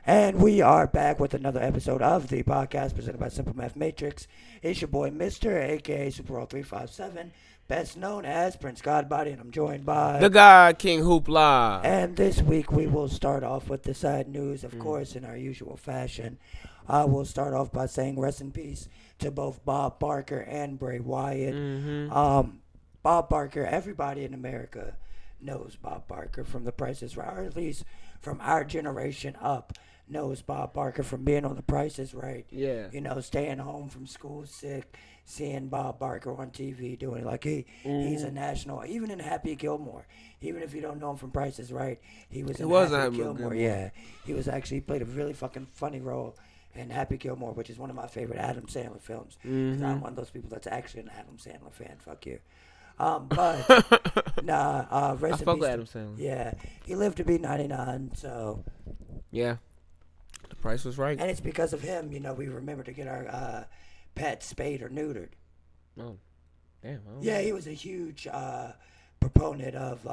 And we are back with another episode of the podcast presented by Simple Math Matrix. It's your boy, Mr. aka Super 357, best known as Prince Godbody, and I'm joined The by. God King Hoopla. And this week we will start off with the sad news, of course, in our usual fashion. I will start off by saying rest in peace to both Bob Barker and Bray Wyatt. Bob Barker, everybody in America knows Bob Barker from The Price is Right, or at least from our generation up knows Bob Barker from being on The Price is Right. Yeah. You know, staying home from school sick, seeing Bob Barker on TV doing like he's a national, even in Happy Gilmore. Even if you don't know him from Price is Right, he was in Happy Gilmore. Yeah, he was actually played a really fucking funny role in Happy Gilmore, which is one of my favorite Adam Sandler films. 'Cause I'm one of those people that's actually an Adam Sandler fan. Fuck you. But I rest in fuck peace with to- Adam Sandler. Yeah, he lived to be 99, so Yeah. The price was right. and it's because of him, we remember to get our pets spayed or neutered. Oh, damn. I don't Yeah, know. he was a huge proponent of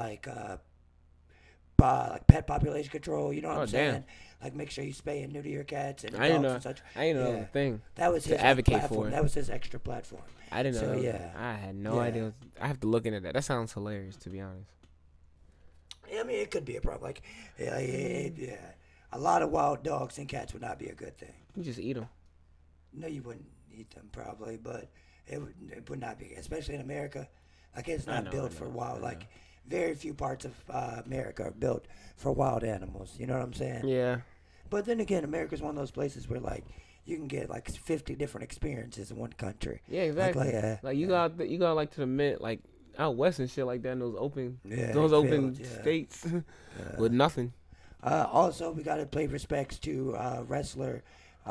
like pet population control. You know what Oh, I'm saying? damn. Like make sure you spay and neuter your cats and I didn't dogs know. and such. I didn't know that Yeah. was a thing. That was To his advocate for platform. it. That was his extra platform. I didn't know. So, that was- yeah. I had no Yeah. idea. I have to look into that. That sounds hilarious, to be honest. I mean, it could be a problem. Like, yeah, a lot of wild dogs and cats would not be a good thing. You just eat them. No, you wouldn't eat them probably, but it would not be, especially in America. Like it's I not know, built I for know, wild. I Like know. very few parts of America are built for wild animals. You know what I'm saying? Yeah. But then again, America's one of those places where like you can get like 50 different experiences in one country. Yeah, exactly. Like you yeah. got like to the mid, like out west and shit like that in those open Yeah, open fields, yeah. states Yeah. with nothing. Also, we gotta pay respects to wrestler.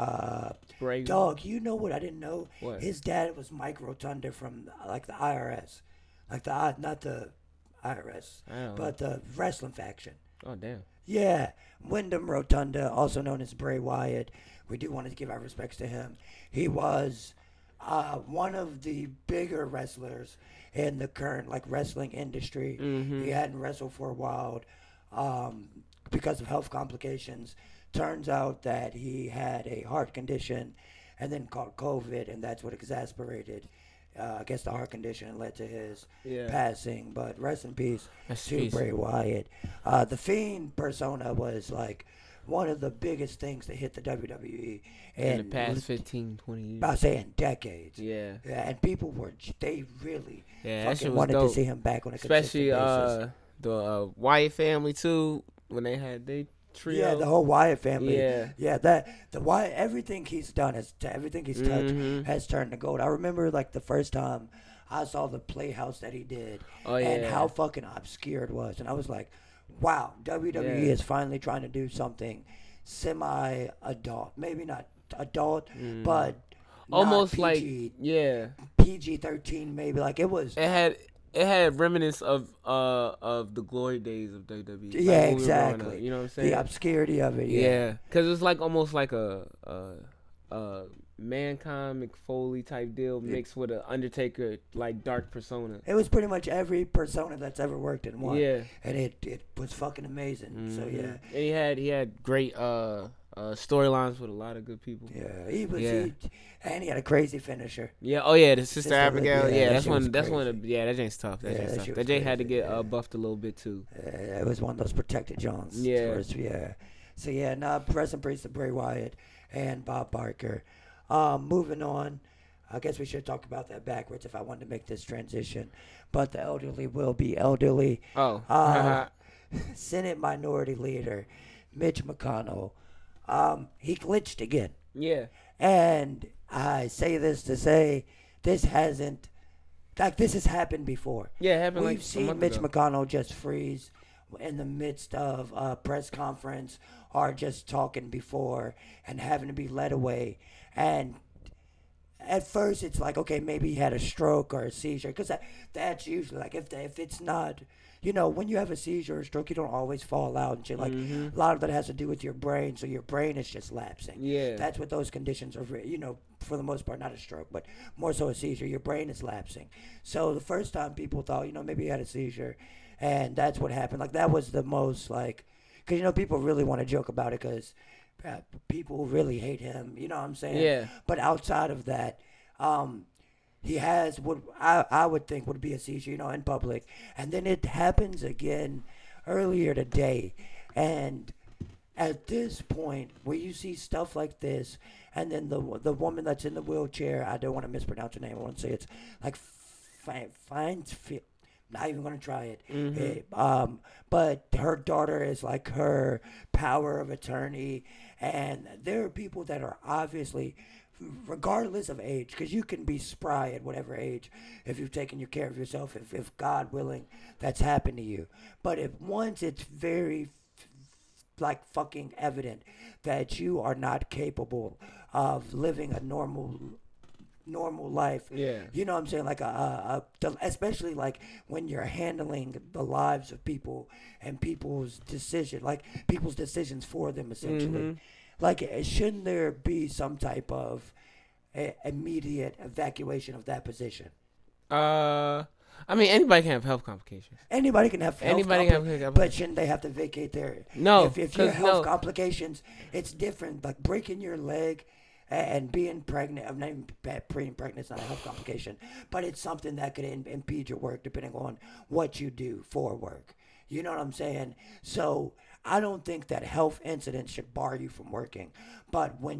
Bray. Dog, you know what I didn't know? What? His dad was Mike Rotunda from like the IRS, like not the IRS, I don't know. but the wrestling faction. Oh damn. Yeah, Wyndham Rotunda, also known as Bray Wyatt. We do want to give our respects to him. He was one of the bigger wrestlers in the current like wrestling industry. He hadn't wrestled for a while because of health complications. Turns out that he had a heart condition and then caught COVID, and that's what exacerbated, I guess, the heart condition and led to his Yeah. passing. But rest in peace Rest to in peace. Bray Wyatt. The Fiend persona was like one of the biggest things that hit the WWE In the past 15, 20 years. I say in decades. Yeah. Yeah, and people they really Yeah, that shit fucking was wanted to dope. see him back on a Especially consistent basis. the Wyatt family too, when they had they trio. Yeah, the whole Wyatt family. Yeah. That the Wyatt, everything he's done everything he's touched Mhm. has turned to gold. I remember like the first time I saw the Playhouse that he did, Oh, and yeah. how fucking obscure it was, and I was like, wow, WWE Yeah. is finally trying to do something semi-adult, maybe not adult, but not Almost like PG, yeah. PG-13 maybe. Like it was. It had remnants of the glory days of WWE. Like Yeah, when we were growing up, exactly. you know what I'm saying? The obscurity of it. Yeah, because it's like almost like a Mankind McFoley type deal mixed with an Undertaker like dark persona. It was pretty much every persona that's ever worked in one. Yeah. And it was fucking amazing. So yeah. And he had great storylines with a lot of good people. Yeah. He was Yeah. and he had a crazy finisher. Yeah. Oh yeah, the Sister Sister Abigail. Lib- yeah, Yeah, that that's shit was one. That's one crazy. of the, yeah. That Jane's tough. That Yeah, Jane's that tough. shit That was Jane had to crazy, get yeah. buffed a little bit too. It was one of those protected Johns. Yeah. Yeah. So yeah, now rest in peace to Bray Wyatt and Bob Barker. Moving on. I guess we should talk about that backwards if I wanted to make this transition. But the elderly will be elderly. Oh. Senate Minority Leader Mitch McConnell. He glitched again. Yeah. And I say this to say this has happened before. Yeah, it happened We've like a seen month Mitch ago. McConnell just freeze in the midst of a press conference or just talking before and having to be led away. And at first it's like, okay, maybe he had a stroke or a seizure, because that's usually like if it's not, when you have a seizure or a stroke, you don't always fall out and shit. Like a lot of that has to do with your brain, so your brain is just lapsing. Yeah. That's what those conditions are. For the most part, not a stroke, but more so a seizure. Your brain is lapsing. So the first time people thought, maybe he had a seizure, and that's what happened. Like that was the most like, because people really want to joke about it because people really hate him. You know what I'm saying? Yeah. But outside of that, he has what I would think would be a seizure, in public, and then it happens again earlier today, and at this point where you see stuff like this, and then the woman that's in the wheelchair, I don't want to mispronounce her name. I want to say it's like fine. Not even gonna try it. But her daughter is like her power of attorney, and there are people that are obviously, regardless of age, because you can be spry at whatever age if you've taken your care of yourself, if God willing, that's happened to you. But if once it's very like fucking evident that you are not capable of living a normal life. Yeah. You know what I'm saying? Like especially like when you're handling the lives of people and people's decisions for them, essentially. Like, shouldn't there be some type of immediate evacuation of that position? I mean, anybody can have health complications. Anybody can have but shouldn't they have to vacate their? No, if you have health complications, it's different. Like breaking your leg and being pregnant. I'm not even being pregnant. It's not a health complication, but it's something that could impede your work depending on what you do for work. You know what I'm saying? So I don't think that health incidents should bar you from working, but when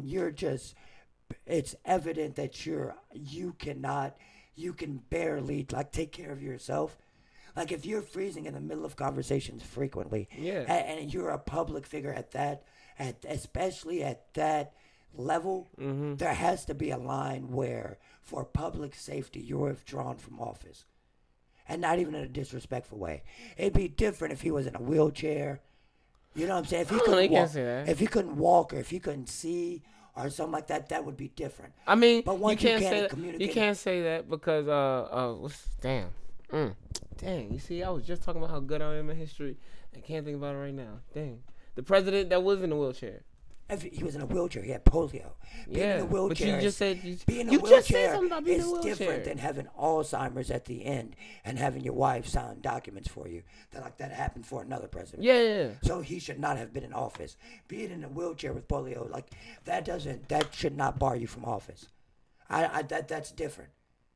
it's evident that you can barely like take care of yourself. Like if you're freezing in the middle of conversations frequently, and you're a public figure especially at that level, there has to be a line where, for public safety, you're withdrawn from office, and not even in a disrespectful way. It'd be different if he was in a wheelchair. You know what I'm saying? If he couldn't walk, or if he couldn't see, or something like that, that would be different. I mean, but once you can't say that because damn. You see, I was just talking about how good I am in history. I can't think about it right now. Dang, the president that was in a wheelchair. If he was in a wheelchair, he had polio. Being in a wheelchair, but you just said being in a wheelchair is different than having Alzheimer's at the end and having your wife sign documents for you. That happened for another president. Yeah. So he should not have been in office. Being in a wheelchair with polio, that should not bar you from office. That's different.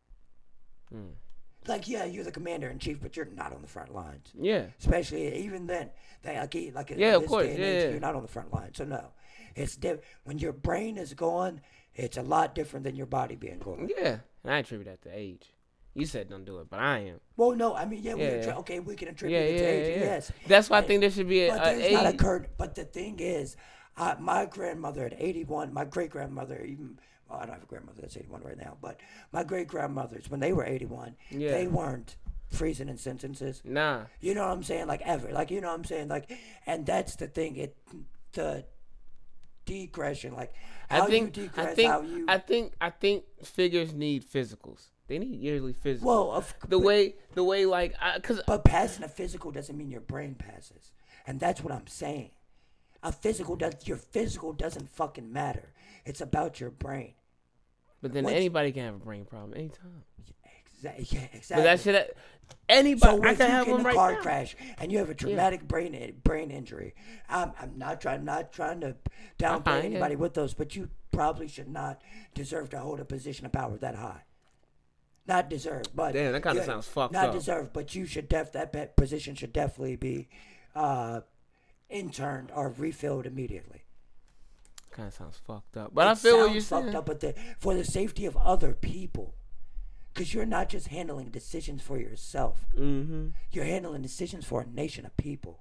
Like, yeah, you're the commander in chief, but you're not on the front lines. Yeah. Especially even then, of course. You're not on the front line. So no. It's when your brain is gone, it's a lot different than your body being gone. Yeah, and I attribute that to age. You said don't do it, but I am. Well, no, I mean, we can attribute it to age, yes. That's why I think there should be an age. But the thing is, my grandmother at 81, my great-grandmother, I don't have a grandmother that's 81 right now, but my great-grandmothers, when they were 81, they weren't freezing in sentences. Nah. You know what I'm saying? Like, ever. Like, you know what I'm saying? Like, and that's the thing. The degression, like how you degress, I think figures need physicals. They need yearly physicals. Well, the way but passing a physical doesn't mean your brain passes, and that's what I'm saying. Your physical doesn't fucking matter. It's about your brain. But then anybody can have a brain problem anytime. Exactly. But that shit, anybody. So I can have one right now. If you get in a car crash and you have a traumatic brain injury, I'm not trying to downplay anybody with those, but you probably should not deserve to hold a position of power that high. Not deserve, but damn, that kind of sounds fucked up. Not deserve, but you should that position should definitely be interned or refilled immediately. Kind of sounds fucked up, but I feel what you're saying. Fucked up, but for the safety of other people. Because you're not just handling decisions for yourself. You're handling decisions for a nation of people.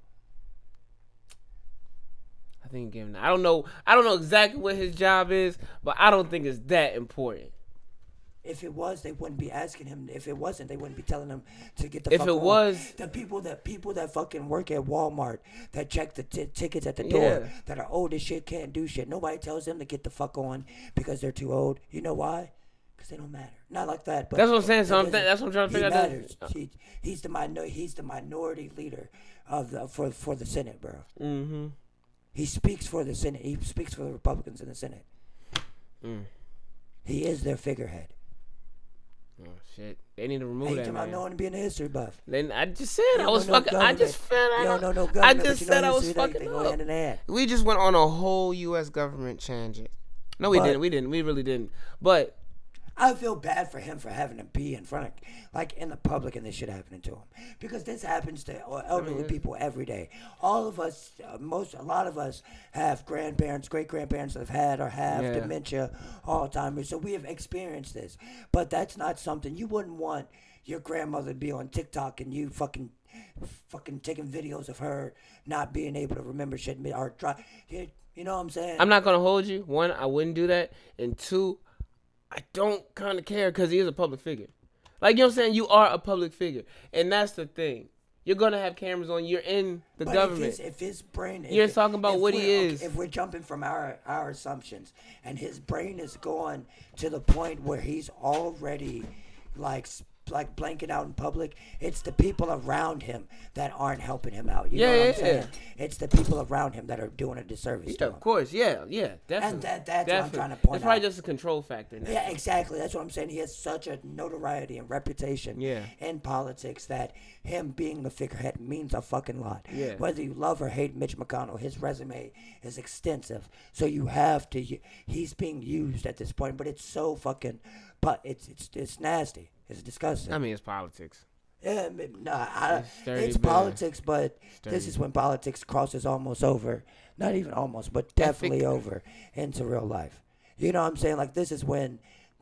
I think I don't know exactly what his job is, but I don't think it's that important. If it was, they wouldn't be asking him. If it wasn't, they wouldn't be telling him to get the fuck on. If it was... The people that fucking work at Walmart, that check the tickets at the door, that are old as shit, can't do shit. Nobody tells them to get the fuck on because they're too old. You know why? Because they don't matter. Not like that. But that's what I'm saying. So that's what I'm trying to figure out. Matters. He's the minority leader of for the Senate, bro. He speaks for the Senate. He speaks for the Republicans in the Senate. He is their figurehead. Oh shit! They need to remove Hey, that about man. knowing being a history buff. Then I just said You I don't was know no fucking. I just government. felt. You don't know no I government, but just you know said I was history, they fucking go hand in hand. We just went on a whole U.S. government tangent. No, we But- didn't. We didn't. We really didn't. But I feel bad for him for having to be in front of, like, in the public, and this shit happening to him, because this happens to elderly people every day. All of us, a lot of us have grandparents, great grandparents that have had or have Yeah. dementia, Alzheimer's. So we have experienced this, but that's not something you wouldn't want your grandmother to be on TikTok and you fucking taking videos of her not being able to remember shit or try. You know what I'm saying? I'm not gonna hold you. One, I wouldn't do that, and two, I don't kind of care because he is a public figure. Like, you know what I'm saying? You are a public figure, and that's the thing. You're gonna have cameras on. You're in the But government. If his brain, You're talking about what he is. If we're jumping from our assumptions, and his brain is gone to the point where he's already like blanking out in public, it's the people around him that aren't helping him out. You know what I'm saying? It's the people around him that are doing a disservice to Yeah, him. of course. Yeah, definitely. And that's what I'm Definitely. trying to point It's probably out. just a control factor. Now. Yeah, exactly. That's what I'm saying. He has such a notoriety and reputation Yeah. in politics that him being the figurehead means a fucking lot. Yeah. Whether you love or hate Mitch McConnell, his resume is extensive. So you have to. He's being used at this point, but it's so fucking. But it's nasty. It's disgusting. I mean, it's politics. Yeah, It's dirty, it's man. politics, but this dirty. is when politics crosses almost over. Not even almost, but definitely over into real life. You know what I'm saying? Like, this is when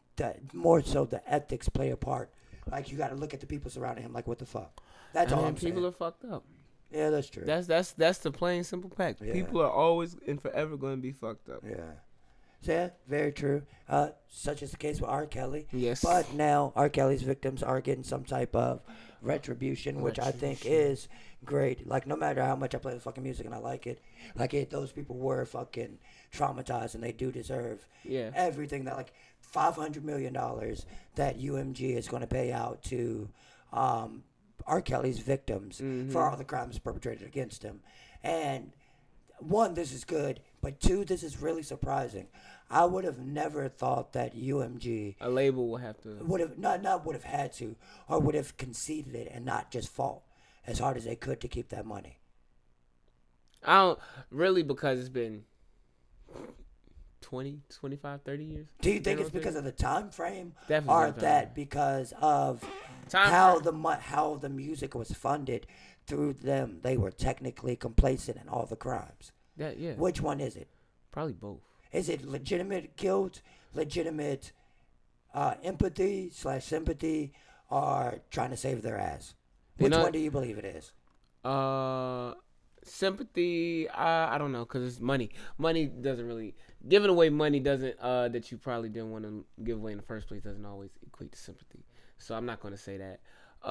more so the ethics play a part. Like, you got to look at the people surrounding him. Like, what the fuck? That's all I'm saying. People are fucked up. Yeah, that's true. That's the plain simple fact. Yeah. People are always and forever going to be fucked up. Yeah. So, yeah, very true. Such is the case with R. Kelly. Yes. But now R. Kelly's victims are getting some type of retribution, which I think is great. Like, no matter how much I play the fucking music and I like it, those people were fucking traumatized and they do deserve Yeah. everything that, like, $500 million that UMG is going to pay out to R. Kelly's victims for all the crimes perpetrated against him. And one, this is good, but two, this is really surprising. I would have never thought that UMG A label will have to. would have not would have had to, or would have conceded it and not just fought as hard as they could to keep that money. I don't really, because it's been 20, 25, 30 years. Do you think it's because of the time frame, Definitely or time frame. that because of Time how the music was funded through them? They were technically complicit in all the crimes. Yeah. Which one is it? Probably both. Is it legitimate guilt, legitimate empathy / sympathy, or trying to save their ass? Which one do you believe it is? Sympathy. I don't know, because it's money. Money doesn't really giving away money doesn't that you probably didn't want to give away in the first place doesn't always equate to sympathy. So I'm not going to say that.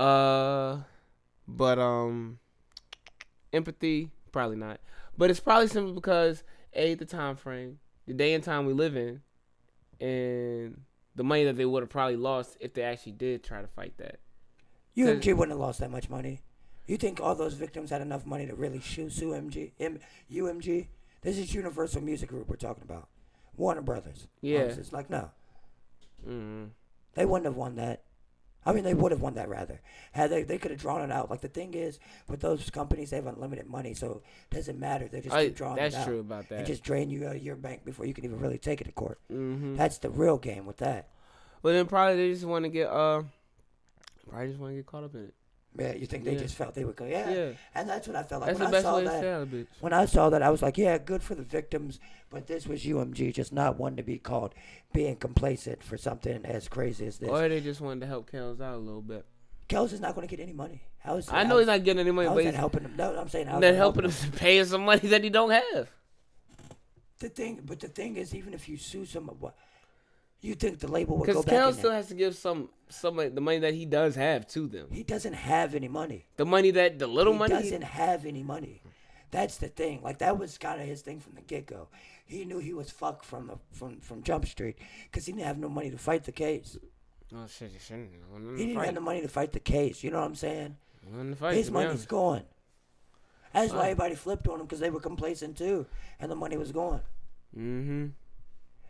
But empathy probably not. But it's probably simply because the time frame, the day and time we live in, and the money that they would have probably lost if they actually did try to fight that. UMG wouldn't have lost that much money. You think all those victims had enough money to really sue UMG? This is Universal Music Group we're talking about. Warner Brothers. Yeah. It's like, no. Mm-hmm. They wouldn't have won that. I mean, they would have won that, rather. Had they could have drawn it out. Like, the thing is, with those companies, they have unlimited money, so it doesn't matter. They just keep drawing it out. That's true about that. And just drain you out of your bank before you can even really take it to court. Mm-hmm. That's the real game with that. But then probably they just want to get caught up in it. Yeah, you think they just felt they would go, yeah. And that's what I felt like. That's the When best I saw way to that, sell a bitch. when I saw that, I was like, yeah, good for the victims, but this was UMG just not wanting to be called being complacent for something as crazy as this. Or they just wanted to help Kells out a little bit. Kells is not going to get any money. I know he's not getting any money, How but is that he's helping him? No, I'm saying how's not that helping him to pay some money that he don't have. The thing is, even if you sue someone, you think the label would go Because back in Kells there? still has to give some of the money that he does have to them. He doesn't have any money. The money that the little He money. doesn't have any money. That's the thing. Like, that was kind of his thing from the get-go. He knew he was fucked from Jump Street because he didn't have no money to fight the case. Oh shit! You shouldn't. He didn't have the money to fight the case. You know what I'm saying? Fight, His money's gone. That's why everybody flipped on him, because they were complacent too, and the money was gone. Mm-hmm.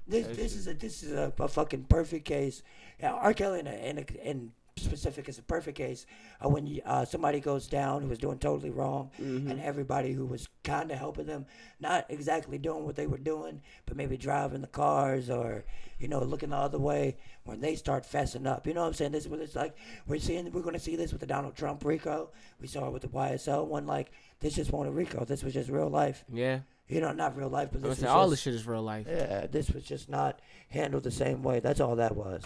This is a fucking perfect case. Yeah, R. Kelly in specific is a perfect case of when somebody goes down who was doing totally wrong, and everybody who was kind of helping them, not exactly doing what they were doing, but maybe driving the cars or looking the other way, when they start fessing up. You know what I'm saying? This is what it's like. We're going to see this with the Donald Trump RICO. We saw it with the YSL one. Like, this just wasn't a RICO. This was just real life. Yeah. Not real life, but this was all just, this shit is real life. Yeah, this was just not handled the same way. That's all that was.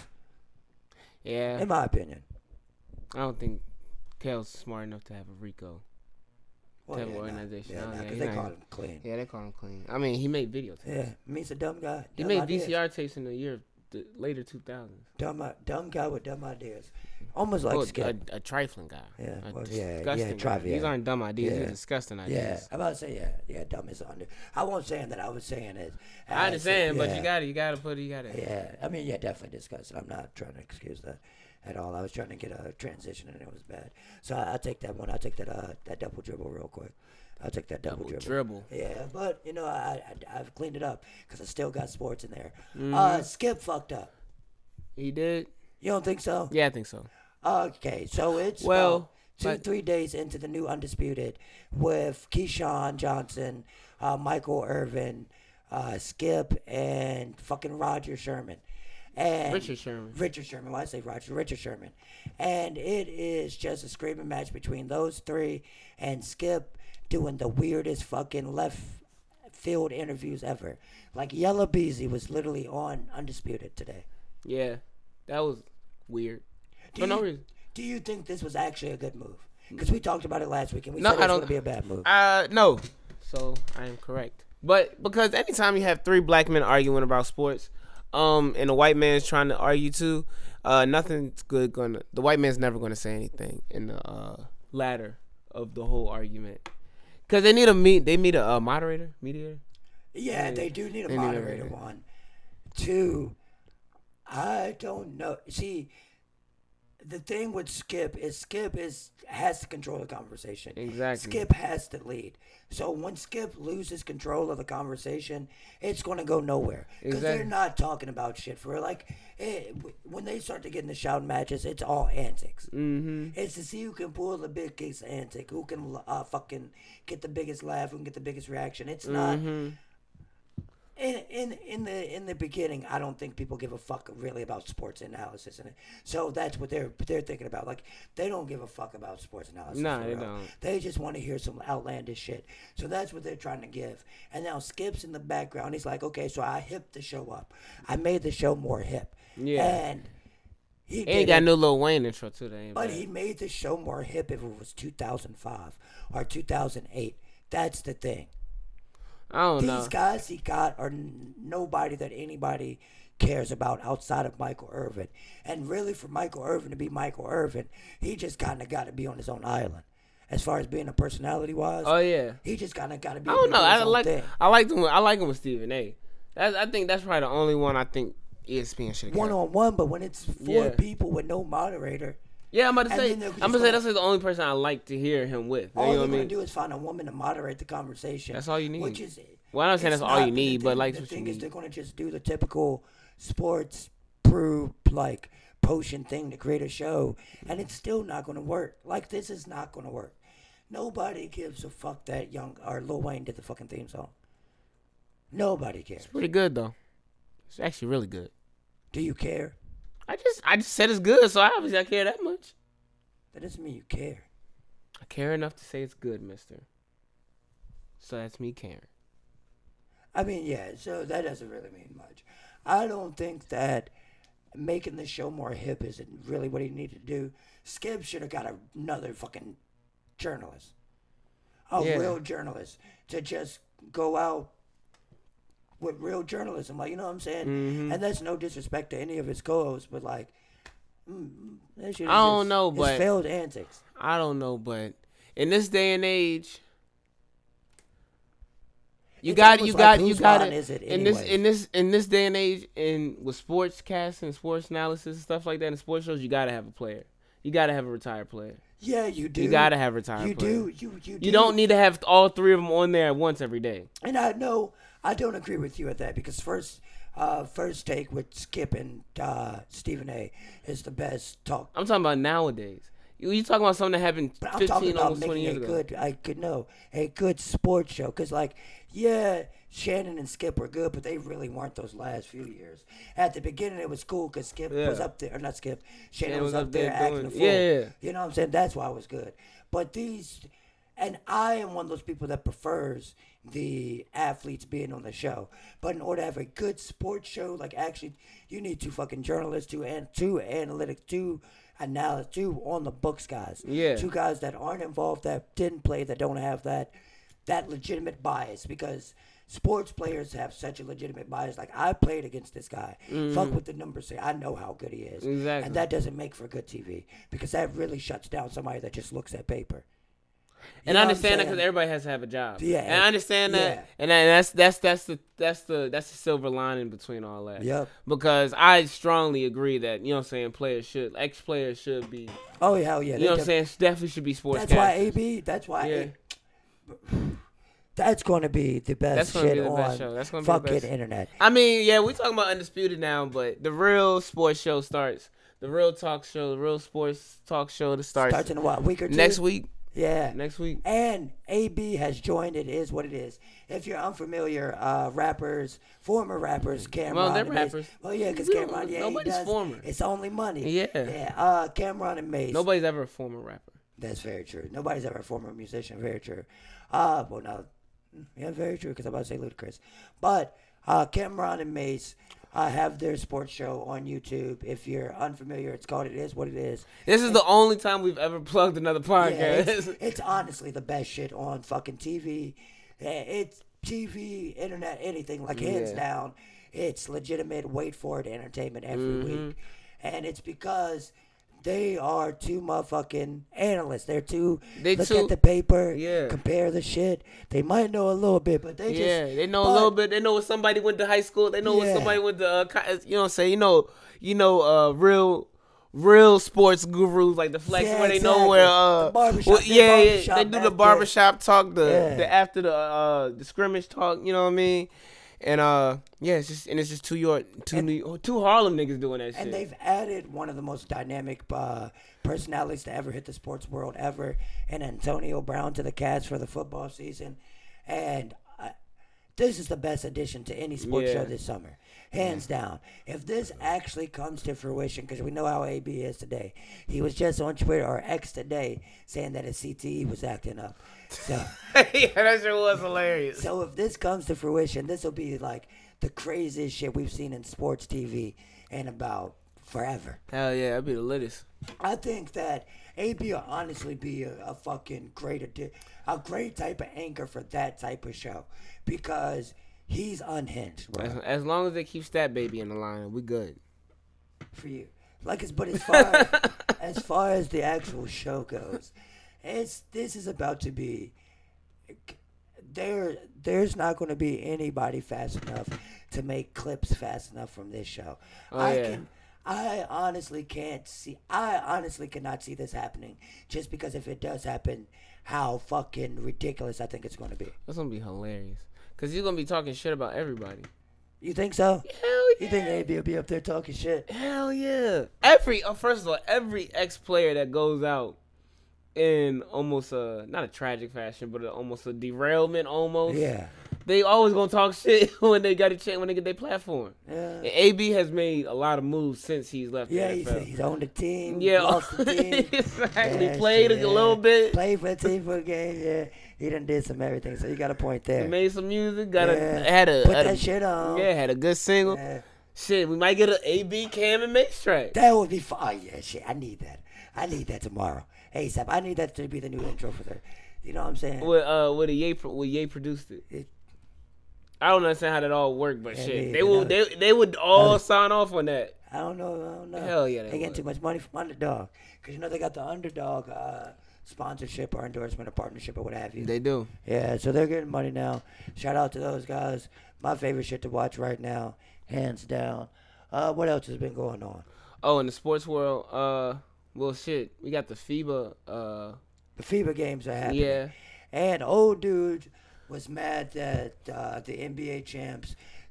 Yeah. In my opinion. I don't think Kel's smart enough to have a RICO. Well, to have an organization. because they caught him clean. Yeah, they caught him clean. I mean, he made videos. Yeah, he's a dumb guy. He made VCR tapes in the year the later 2000s. Dumb guy with dumb ideas. Almost like Skip. A trifling guy. Yeah, trifling. These aren't dumb ideas. Yeah. These are disgusting ideas. Yeah, I'm about to say dumb is under. I wasn't saying that. I was saying it. I understand, but you gotta put it. Yeah, I mean, definitely disgusting. I'm not trying to excuse that at all. I was trying to get a transition and it was bad. So I take that one. I take that double dribble real quick. I'll take that double dribble. Yeah, but I've cleaned it up because I still got sports in there. Skip fucked up. He did. You don't think so? Yeah, I think so. Okay, so it's about 3 days into the new Undisputed with Keyshawn Johnson, Michael Irvin, Skip, and fucking Roger Sherman. And Richard Sherman. Why I say Roger? Richard Sherman. And it is just a screaming match between those three and Skip doing the weirdest fucking left field interviews ever. Like Yella Beezy was literally on Undisputed today. Yeah, that was weird. For no reason. Do you think this was actually a good move? Because we talked about it last week and we said it was going to be a bad move. No. So I am correct. But because anytime you have three black men arguing about sports, and a white man's trying to argue too, nothing's good the white man's never gonna say anything in the latter of the whole argument. Cause they need a mediator. Yeah, they do need a moderator. One, two, I don't know. See, the thing with Skip has to control the conversation. Exactly. Skip has to lead. So when Skip loses control of the conversation, it's going to go nowhere. Because they're not talking about shit for real. Like, when they start to get in the shouting matches, it's all antics. Mm-hmm. It's to see who can pull the biggest antic, who can fucking get the biggest laugh, who can get the biggest reaction. It's not... In the beginning, I don't think people give a fuck really about sports analysis in it. So that's what they're thinking about. Like, they don't give a fuck about sports analysis. No, they don't. They just want to hear some outlandish shit. So that's what they're trying to give. And now Skip's in the background. He's like, okay, so I hipped the show up. I made the show more hip. Yeah. And he got no Lil Wayne intro too. But he made the show more hip if it was 2005 or 2008. That's the thing. I don't know. These guys he got are nobody that anybody cares about outside of Michael Irvin. And really, for Michael Irvin to be Michael Irvin, he just kind of got to be on his own island. As far as being a personality-wise, oh yeah, he just kind of got to be. I don't know. I like him with Stephen A. I think that's probably the only one I think ESPN should have. One-on-one, but when it's four people with no moderator. Yeah, I'm about to say that's the only person I like to hear him with. All they're gonna do is find a woman to moderate the conversation. That's all you need. Which is, well, I'm not saying that's all you need, but like the thing is, they're gonna just do the typical sports brew like potion thing to create a show, and it's still not gonna work. Like, this is not gonna work. Nobody gives a fuck that Lil Wayne did the fucking theme song. Nobody cares. It's pretty good though. It's actually really good. Do you care? I just said it's good, so obviously I care that much. That doesn't mean you care. I care enough to say it's good, mister. So that's me caring. I mean, yeah, so that doesn't really mean much. I don't think that making the show more hip isn't really what he needed to do. Skip should have got another fucking journalist. Real journalist to just go out with real journalism, like, you know what I'm saying? Mm-hmm. And that's no disrespect to any of his co-hosts, but like, that shit is it's failed antics. I don't know, but in this day and age, you got it. In this day and age, with sports casting and sports analysis and stuff like that, and sports shows, you gotta have a player. You gotta have a retired player. Yeah, you do. You gotta have a retired player. You do. You don't need to have all three of them on there at once every day. And I don't agree with you at that, because first, First Take with Skip and Stephen A. is the best talk. I'm talking about nowadays. You talking about something that happened But I'm 15, talking about almost 20 making years a ago. good, a good sports show. Cause like, yeah, Shannon and Skip were good, but they really weren't those last few years. At the beginning, it was cool because Skip was Yeah. up there, or not Skip. Shannon Shannon was up there acting doing- a fool. yeah. You know what I'm saying? That's why it was good. But and I am one of those people that prefers the athletes being on the show. But in order to have a good sports show, like actually, you need two fucking journalists, two analytics, two analysis, two on the books guys. Yeah. Two guys that aren't involved, that didn't play, that don't have that legitimate bias, because sports players have such a legitimate bias. Like, I played against this guy. Fuck what the numbers say. I know how good he is. Exactly. And that doesn't make for good TV, because that really shuts down somebody that just looks at paper. And know I what I'm understand that because saying? everybody has to have a job. Yeah. And I understand that. Yeah. And that's the silver lining between all that. Yep. Because I strongly agree that, you know what I'm saying, ex-players should be, Oh, hell yeah. you know what I'm saying, definitely should be sportscasters. That's why Yeah. that's going to be the best That's gonna shit be the on best show. That's gonna be the fucking best. internet. I mean, yeah, we talking about Undisputed now, but the real sports show starts. The real talk show, the real sports talk show that starts In a while, week or two. next week. Yeah. Next week. And AB has joined. It is what it is. If you're unfamiliar, former rappers, Cameron. Well, they're and Mace- rappers. Well, yeah, because We don't- Cameron, nobody's former. It's only money. Yeah. Yeah. Cameron and Mace. Nobody's ever a former rapper. That's very true. Nobody's ever a former musician. Very true. Well, no. Yeah, very true, because I'm about to say Ludacris. But Cameron and Mace have their sports show on YouTube. If you're unfamiliar, it's called It Is What It Is. This is the only time we've ever plugged another Yeah, podcast. it's honestly the best shit on fucking TV. It's TV, internet, anything. Like, hands Yeah. down, it's legitimate, wait for it entertainment every Mm-hmm. week. And it's because they are two motherfucking analysts. They look too- at the paper, Yeah. compare the shit. They might know a little bit, but they Yeah, just... they know a but- little bit. They know what somebody went to high school. They know what Yeah. somebody went to, you know what I'm saying? Real sports gurus like the Flex, Yeah, where they know exactly. where, The barbershop, their yeah, barbershop they do the back barbershop talk, Yeah. the after the scrimmage talk, you know what I mean? And yeah, it's just two Harlem niggas doing that shit. And they've added one of the most dynamic personalities to ever hit the sports world ever, and Antonio Brown to the cast for the football season. And this is the best addition to any sports Yeah. show this summer, hands down. If this actually comes to fruition, because we know how AB is today, he was just on Twitter or X today saying that his CTE was acting up. So, Yeah, that shit was hilarious. so if this comes to fruition, this will be like the craziest shit we've seen in sports TV in about forever. Hell yeah, that'd be the latest. I think that AB will honestly be a fucking a great type of anchor for that type of show, because he's unhinged, bro. As long as they keep Stat Baby in the line, we good. For you, but as far as the actual show goes, this is about to be. There's not going to be anybody fast enough to make clips fast enough from this show. I honestly cannot see this happening, just because if it does happen, how fucking ridiculous I think it's going to be. That's gonna be hilarious. Cause you're gonna be talking shit about everybody. You think so? Hell yeah. You think AB will be up there talking shit? Hell yeah. First of all, every ex-player that goes out in almost not a tragic fashion, but almost a derailment almost. Yeah. They always gonna talk shit when they got a chance, when they get their platform. Yeah. And AB has made a lot of moves since he's left Yeah, the NFL. he's on the team. Yeah, Lost the team. exactly. Yeah, Played shit, a little bit. Played for the team for a game. Yeah, he done did some everything. So you got a point there. Made some music. Put that shit on. Yeah, had a good single. Yeah. Shit, we might get an AB, Cam, and Mace track. That would be fun. Oh, yeah, shit. I need that. I need that tomorrow. Hey, Sap, I need that to be the new intro for the. You know what I'm saying? With Ye produced it. I don't understand how that all worked, but Yeah, shit, me they would all sign off on that. I don't know. Hell yeah, They they getting would. too much money from Underdog. Because, they got the Underdog sponsorship or endorsement or partnership or what have you. They do. Yeah, so they're getting money now. Shout out to those guys. My favorite shit to watch right now, hands down. What else has been going on? Oh, in the sports world, well, shit, we got the FIBA. The FIBA games are happening. Yeah. And old dude was mad that the NBA champs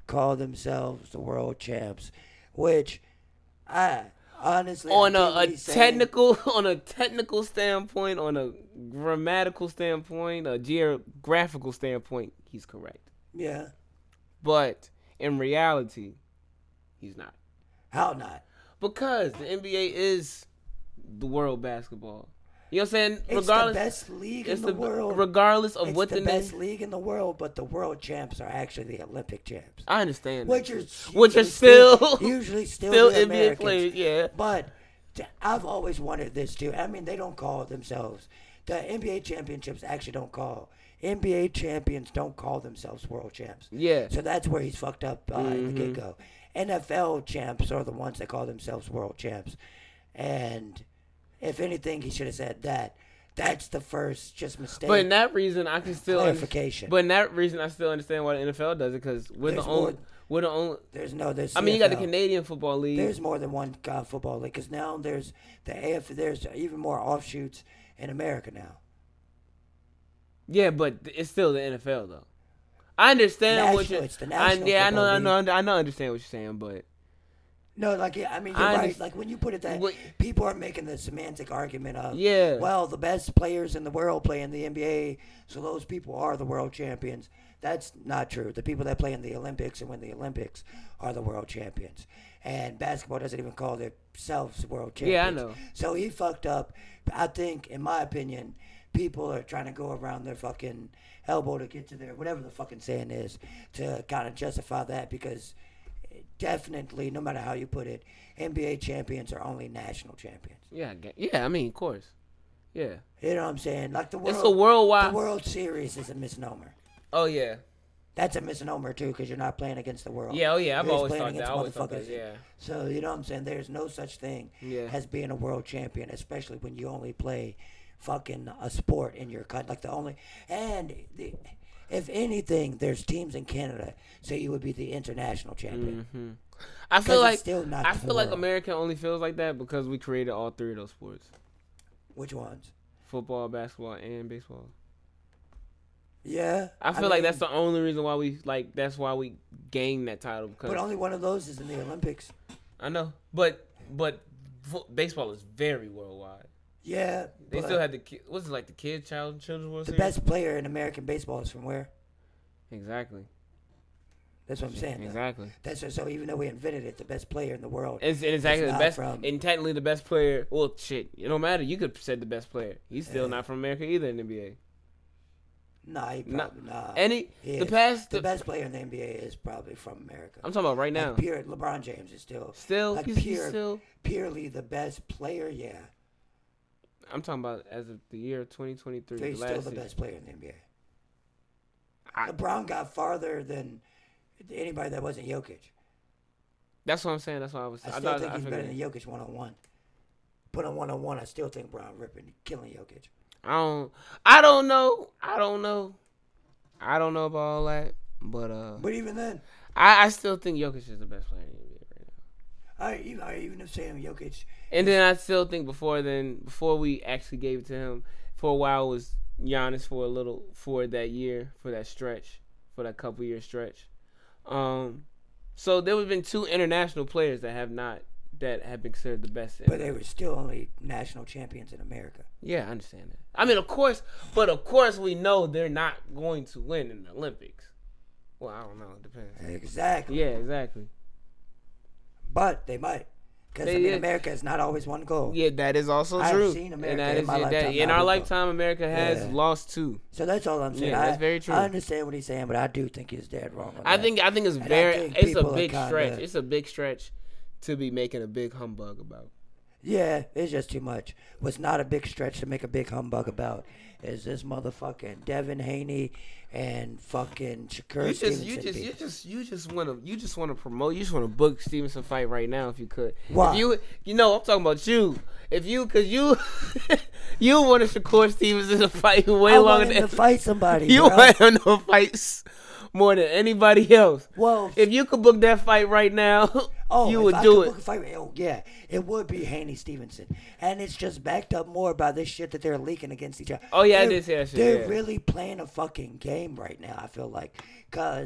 call themselves the world champs, which I honestly I On get what a he's saying. technical, on a technical standpoint, on a grammatical standpoint, a geographical standpoint, he's correct. Yeah, But in reality, he's not. how not? Because the NBA is the world basketball. You know what I'm saying? It's the best league in the world. Regardless of It's what the the best name. league in the world, but the world champs are actually the Olympic champs, I understand. which that. are Which are usually still usually still the NBA Americans. players. Yeah. But I've always wondered this too. I mean, they don't call themselves the NBA championships. Actually, don't call NBA champions don't call themselves world champs. Yeah. So that's where he's fucked up in the get go. NFL champs are the ones that call themselves world champs, and if anything, he should have said that. That's the first just mistake. But in that reason, I can still clarification. But in that reason, I still understand why the NFL does it because we're There's the only. more- We're the only. There's. I mean, you got the CFL. Canadian Football League. There's more than one football league because now there's the AF. There's even more offshoots in America now. Yeah, but it's still the NFL though. I understand what National- you're. it's the National I Football know. I understand what you're saying, but No, like yeah, I mean you're I right. underst- Like when you put it that What- people are making the semantic argument of Yeah. well, the best players in the world play in the NBA, so those people are the world champions. That's not true. The people that play in the Olympics and win the Olympics are the world champions. And basketball doesn't even call themselves world champions. Yeah, I know. So he fucked up. I think, in my opinion, people are trying to go around their fucking elbow to get to their whatever the fucking saying is to kind of justify that because definitely, no matter how you put it, NBA champions are only national champions. yeah. I mean, of course. Yeah. You know what I'm saying? Like the world, It's a worldwide. the World Series is a misnomer. Oh yeah. That's a misnomer too, because you're not playing against the world. Yeah. Oh yeah. I've You're just always playing thought that. against I always thought that. motherfuckers. Yeah. So you know what I'm saying? There's no such thing Yeah. as being a world champion, especially when you only play fucking a sport in your country. Like the only if anything, there's teams in Canada, so you would be the international champion. Mm-hmm. I 'Cause feel it's like still not I the feel like world. America only feels like that because we created all three of those sports: Which ones? football, basketball, and baseball. Yeah. I feel like that's the only reason why we like. That's why we gained that title because But only one of those is in the Olympics. I know, but baseball is very worldwide. Yeah. They but still had what's it like the children's World the Series? best player in American baseball is from where? Exactly. That's what I'm saying. though. Exactly. So even though we invented it, the best player in the world. It's exactly the not best, from- and technically the best player. Well, shit, it don't matter. You could say the best player. He's still Yeah. not from America either in the NBA. Nah, he probably nah. Any He the is. past, The best player in the NBA is probably from America. I'm talking about right now. Like pure LeBron James is still like He's pure- still. purely the best player. Yeah, I'm talking about as of the year 2023. so he's the still last the season. best player in the NBA. I- LeBron got farther than anybody that wasn't Jokic. That's what I'm saying. That's what I was. I I still thought think I he's better figured. than Jokic 1-on-1. Put on 1-on-1, I still think Brown ripping, killing Jokic. I don't know. I don't know about all that, but But even then, I still think Jokic is the best player in the NBA right now. even if saying Jokic, And then I still think before we actually gave it to him, for a while was Giannis for that year, for that stretch, for that couple year stretch. So there have been two international players that have been considered the best. but they were still only national champions in America. Yeah, I understand that. I mean, of course we know they're not going to win in the Olympics. Well, I don't know. It depends. Exactly. Yeah, exactly. But they might. Because Yeah. America has not always won gold. Yeah, that is also I've true. seen America and that in is my lifetime in not our win lifetime, America has Yeah. lost two. So that's all I'm saying. Yeah, that's very true. I understand what he's saying, but I do think he's dead wrong on I that. think it's And I very think it's a people are big kinda- stretch. It's a big stretch to be making a big humbug about. Yeah, it's just too much. What's not a big stretch to make a big humbug about is this motherfucking Devin Haney and fucking Shakur Stevenson. You just want to promote. You just want to book Stevenson fight right now if you could. Why? If I'm talking about you. If you, cause you, you wanted Shakur Stevenson to fight way I longer want him than to fight somebody, you bro. want him to fight more than anybody else. Well, If you could book that fight right now, you if would I do could it. book a fight, yeah, it would be Haney Stevenson, and it's just backed up more by this shit that they're leaking against each other. Oh, yeah, I They're- did see that shit, They're yeah. really playing a fucking game right now. I feel like, cause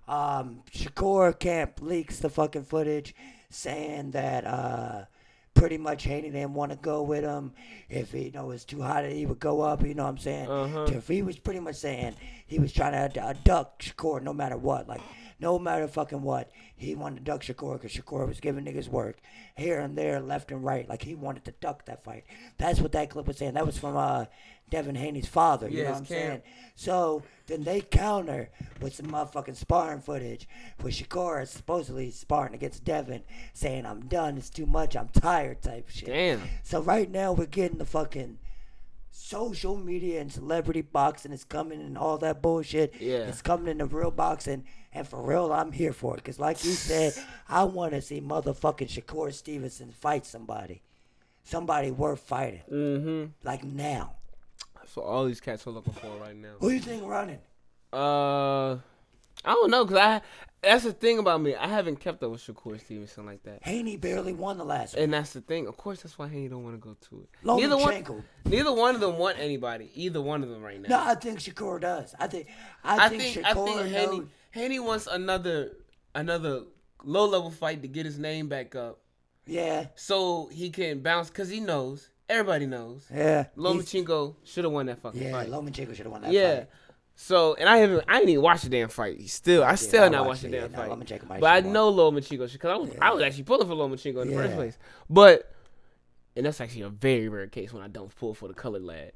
Shakur Camp leaks the fucking footage saying that pretty much Haney didn't want to go with him. If he it's too hot, he would go up. You know what I'm saying? If he was pretty much saying he was trying to duck Shakur no matter what, like no matter fucking what, he wanted to duck Shakur because Shakur was giving niggas work here and there, left and right. Like he wanted to duck that fight. That's what that clip was saying. That was from Devin Haney's father. You know what I'm saying? So then they counter with some motherfucking sparring footage with Shakur is supposedly sparring against Devin, saying I'm done, it's too much, I'm tired type shit. Damn. So right now we're getting the fucking social media and celebrity boxing is coming and all that bullshit. Yeah. It's coming into real boxing. And for real, I'm here for it. Because like you said, I want to see motherfucking Shakur Stevenson fight somebody. Somebody worth fighting. Mm-hmm. Like now. That's what all these cats are looking for right now. Who you think running? I don't know, because that's the thing about me. I haven't kept up with Shakur Stevenson like that. Haney barely won the last one. And that's the thing. Of course, that's why Haney don't want to go to it. Neither one of them want anybody. Either one of them right now. No, I think Shakur does. I think Shakur Haney wants another low-level fight to get his name back up. Yeah. So he can bounce, because he knows. Everybody knows. Yeah. Lomachenko should have won that fucking fight. Yeah, Lomachenko should have won that fight. So, and I ain't even watched the damn fight. I still not watched the damn fight. But I know Lomachenko because I was actually pulling for Lomachenko in the first place. But, and that's actually a very rare case when I don't pull for the colored lad.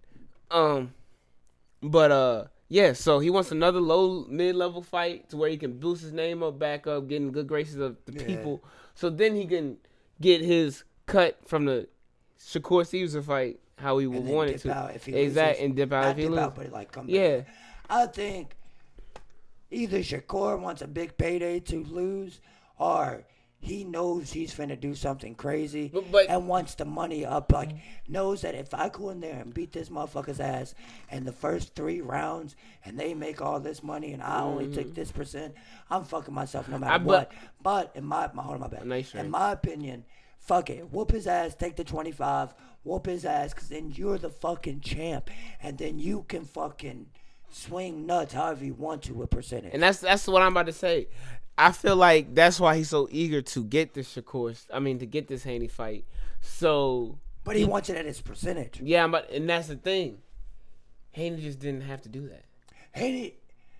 Yeah, so he wants another low mid-level fight to where he can boost his name back up, get in good graces of the people. So then he can get his cut from the Shakur Stevenson fight how he would want it to. And dip out if he loses. But back. I think either Shakur wants a big payday to lose, or he knows he's finna do something crazy and wants the money up. Like, knows that if I go in there and beat this motherfucker's ass in the first 3 rounds and they make all this money and I only took this %, I'm fucking myself no matter what. But in my opinion, fuck it. Whoop his ass, take the 25, whoop his ass, because then you're the fucking champ. And then you can fucking swing nuts however you want to with percentage. And that's what I'm about to say. I feel like that's why he's so eager to get this to get this Haney fight. So, but he wants it at his percentage. Yeah, and that's the thing. Haney just didn't have to do that. Haney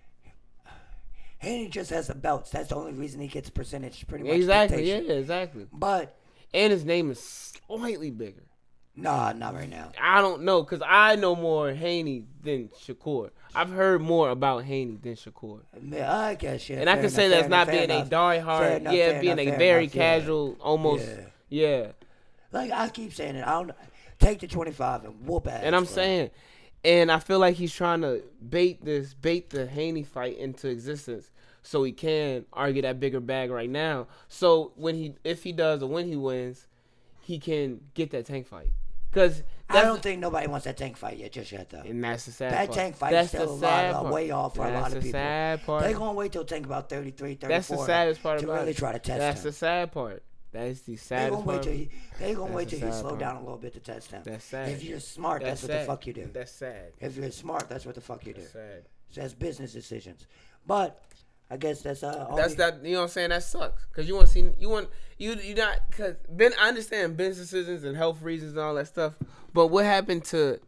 just has the belts. That's the only reason he gets percentage. Pretty much. Exactly. Yeah. Exactly. And his name is slightly bigger. Nah, not right now. I don't know, because I know more Haney than Shakur. I've heard more about Haney than Shakur. I guess, yeah. And I can say that's not being a diehard, being a very casual, almost, yeah. Like, I keep saying it. I don't take the 25 and whoop ass. And I'm saying, and I feel like he's trying to bait the Haney fight into existence so he can argue that bigger bag right now. So if he does or when he wins, he can get that Tank fight. Because I don't think nobody wants that Tank fight just yet, though. And that's the sad part. That Tank fight is still way off for a lot of people. That's the sad part. They're going to wait till Tank about 33, 34 that's the saddest part to about really try to test him. That's the sad part. That is the saddest part. They're going to wait till he slow down a little bit to test him. That's sad. If you're smart, that's what the fuck you do. That's sad. If you're smart, that's what the fuck you do. That's sad. So that's business decisions. But I guess that's that's that. You know what I'm saying? That sucks. Cause you not. Cause I understand business decisions and health reasons and all that stuff. But what happened to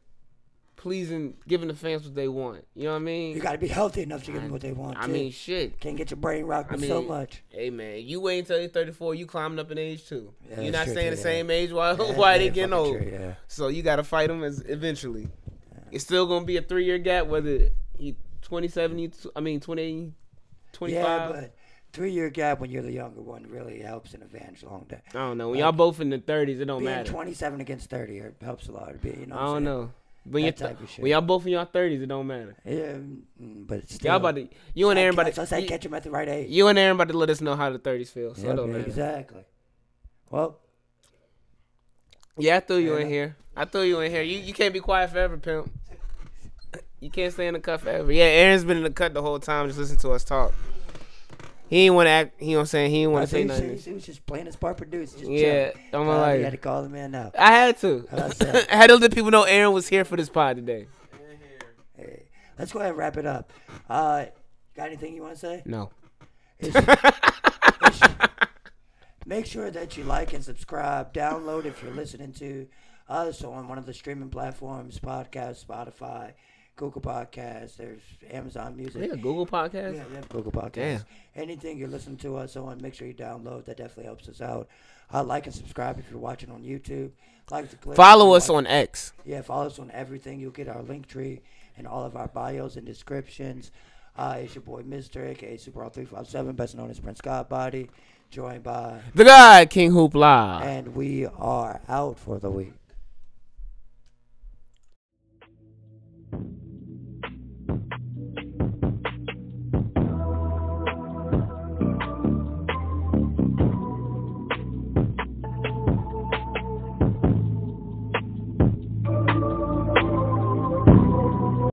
giving the fans what they want? You know what I mean? You got to be healthy enough to give them what they want. I mean, shit. Can't get your brain rocked with so much. Hey man, you wait until you're 34. You climbing up in age too. Yeah, you're not staying the same age while they getting old. True, so you got to fight them eventually. It's still gonna be a 3-year gap whether he 27. 28. 25. Yeah, but 3-year gap when you're the younger one really helps an advantage long day. I don't know. When y'all both in the 30s, it don't matter. 27 against 30 helps a lot. I don't know. When y'all both in your 30s, it don't matter. Yeah, but still. Y'all about to, you and Aaron about to. So I say catch him at the right age. You and Aaron about to let us know how the 30s feel. So it don't matter. Exactly. Well. Yeah, I threw you in here. You can't be quiet forever, pimp. You can't stay in the cut forever. Yeah, Aaron's been in the cut the whole time. Just listen to us talk. He ain't want to act. You know what I'm saying? He didn't want to say nothing. He was just playing his part, producer. Yeah, don't mind. You had to call the man out. I had to. I had to let people know Aaron was here for this pod today. Hey, let's go ahead and wrap it up. Got anything you want to say? No. Make sure that you like and subscribe. Download if you're listening to us on one of the streaming platforms, podcast, Spotify, Google Podcasts. There's Amazon Music. Yeah, Google Podcast. Yeah, we have Google Podcasts. Damn. Anything you're listening to us on, make sure you download. That definitely helps us out. Like and subscribe if you're watching on YouTube. Like the clip. Follow us on X. Yeah, follow us on everything. You'll get our link tree and all of our bios and descriptions. It's your boy Mr. aka Super 357, best known as Prince Godbody, joined by The guy, King Hoopla. and we are out for the week.